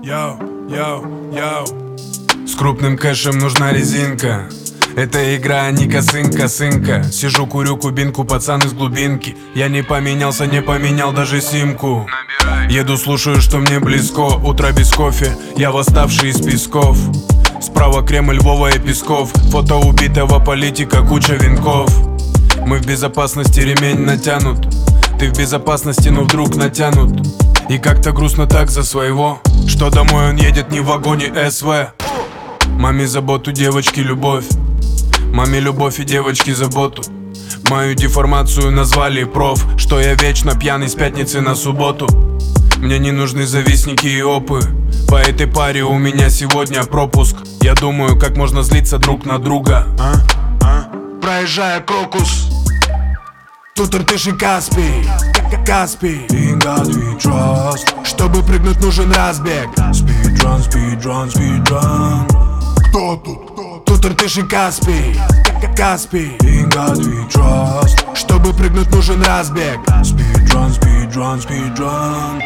Йоу, йоу, йоу. С крупным кэшем нужна резинка. Это игра, а не косынка. Сижу, курю кубинку, пацан из глубинки. Я не поменялся, не поменял даже симку. Еду, слушаю, что мне близко. Утро без кофе, я восставший из песков. Справа Кремль, Львова и Песков. Фото убитого политика, куча венков. Мы в безопасности, ремень натянут. Ты в безопасности, но вдруг натянут. И как-то грустно так за своего, что домой он едет не в вагоне СВ. Маме заботу, девочки любовь. Маме любовь и девочки заботу. Мою деформацию назвали проф. Что я вечно пьяный с пятницы на субботу. Мне не нужны завистники и опы. По этой паре у меня сегодня пропуск. Я думаю, как можно злиться друг на друга. Проезжая Крокус. Тут Иртыш и Каспий. In God we trust. Чтобы прыгнуть, нужен разбег. Speedrun, speedrun, speedrun. Кто тут? Тут Иртыш и Каспий. In God we trust. Чтобы прыгнуть, нужен разбег. Speedrun, speedrun, speedrun.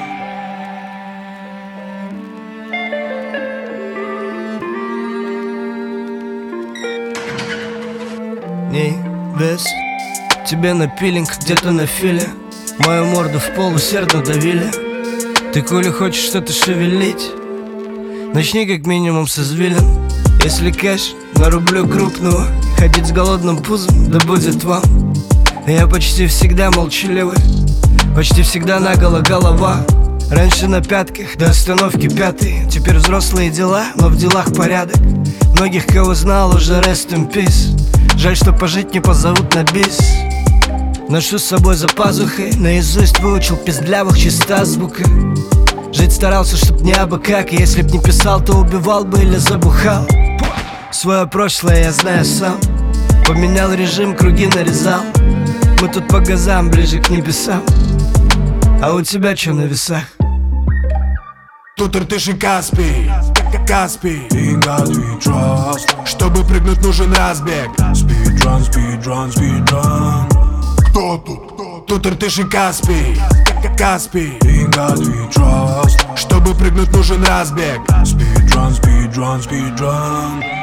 Ней, без тебе на пилинг, где-то на филе. Мою морду в пол усердно давили. Ты коли хочешь что-то шевелить, начни как минимум с извилин. Если кэш, нарублю крупного. Ходить с голодным пузом, да будет вам. Я почти всегда молчаливый, почти всегда наголо голова. Раньше на пятках, до остановки пятой. Теперь взрослые дела, но в делах порядок. Многих, кого знал, уже rest in peace. Жаль, что пожить не позовут на бис. Ношу с собой за пазухой, наизусть выучил пиздлявых чиста звука. Жить старался, чтоб не абы как. И если б не писал, то убивал бы или забухал. Свое прошлое я знаю сам. Поменял режим, круги нарезал. Мы тут по газам, ближе к небесам. А у тебя чё на весах? Тут Иртыш и Каспий. In God we trust. Чтобы прыгнуть, нужен разбег. Speedrun, speedrun, speedrun. Кто тут? Тут Иртыш и Каспий. In God we trust. Чтобы прыгнуть, нужен разбег. Speedrun, speedrun, speedrun.